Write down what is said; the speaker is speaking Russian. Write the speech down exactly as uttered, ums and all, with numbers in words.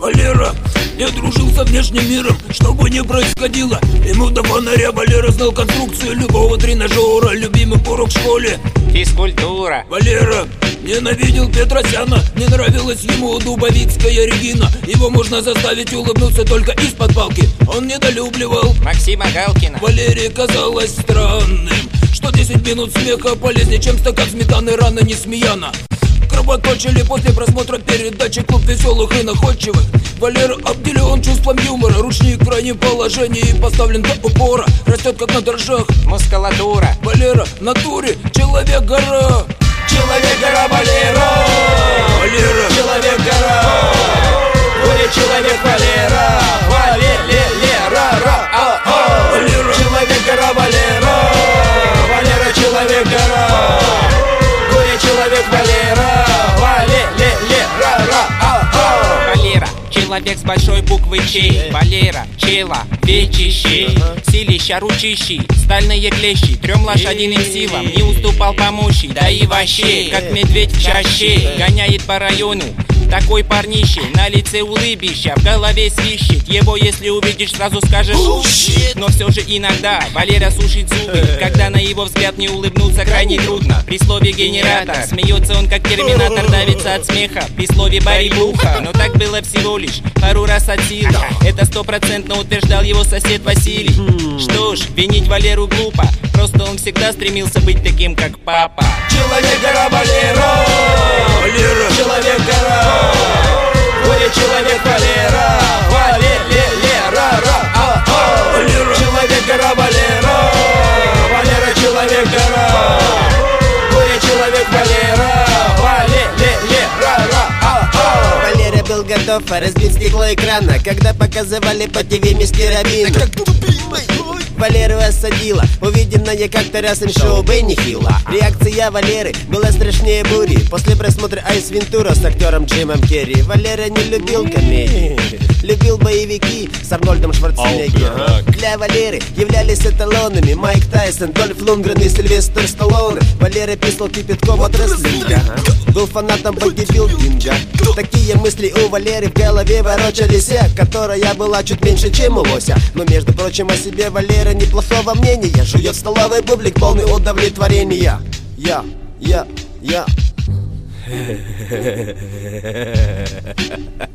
Валера не дружил со внешним миром, что бы ни происходило. Ему до фонаря Валера знал конструкцию любого тренажера. Любимый урок в школе — физкультура. Валера ненавидел Петросяна, не нравилась ему дубовицкая Регина. Его можно заставить улыбнуться только из-под палки. Он недолюбливал Максима Галкина. Валерии казалось странным, что десять минут смеха полезнее, чем стакан сметаны рано не смеяна. Кровоточили после просмотра передачи «Клуб веселых и находчивых». Валера обделен чувством юмора, ручник в крайнем положении поставлен до упора. Растет как на дрожжах мускулатура. Валера в натуре человек-гора. Человек-гора Валера, Валера человек-гора, горе человек Валера, Валера, Валера человек-гора Валера, Валера человек-гора, горе человек Валера, Валера, Валера, человек с большой буквы Ч. Валера, чела, вечищий, силища, ручищий, стальные клещи, трем лошадиным силам не уступал по мощи. Да и вообще, как медведь в чаще, гоняет по району. Такой парнище, на лице улыбища, в голове свищет. Его если увидишь, сразу скажешь oh, но все же иногда Валера сушит зубы, когда на его взгляд не улыбнуться крайне трудно. При слове генератор смеется он как терминатор, давится от смеха. При слове бариблуха, но так было всего лишь пару раз от силы. Это стопроцентно утверждал его сосед Василий. Что ж, винить Валеру глупо, просто он всегда стремился быть таким, как папа. Человек-гора Валера, Валера человек-гора, горе человек Валера, Валера, Валера человек-гора Валера, Валера человек-гора, горе человек Валера, Валера. Валера был готов разбить стекло экрана, когда показывали по ТВ мистера Бина. Валеру осадила увиденное как-то раз шоу Бенни Хилла. Реакция Валеры была страшнее бури после просмотра Айс Вентура с актером Джимом Керри. Валера не любил комедии, любил боевики с Арнольдом Шварценеггером. Для Валеры являлись эталонами Майк Тайсон, Дольф Лундгрен и Сильвестр Сталлоне. Валера писал кипятком от рестлинга, был фанатом бодибилдинга. Такие мысли у Валеры в голове ворочались, которая была чуть меньше, чем у лося. Но между прочим о себе Валера неплохого мнения, жует в столовой бублик полный удовлетворения. Я, я, я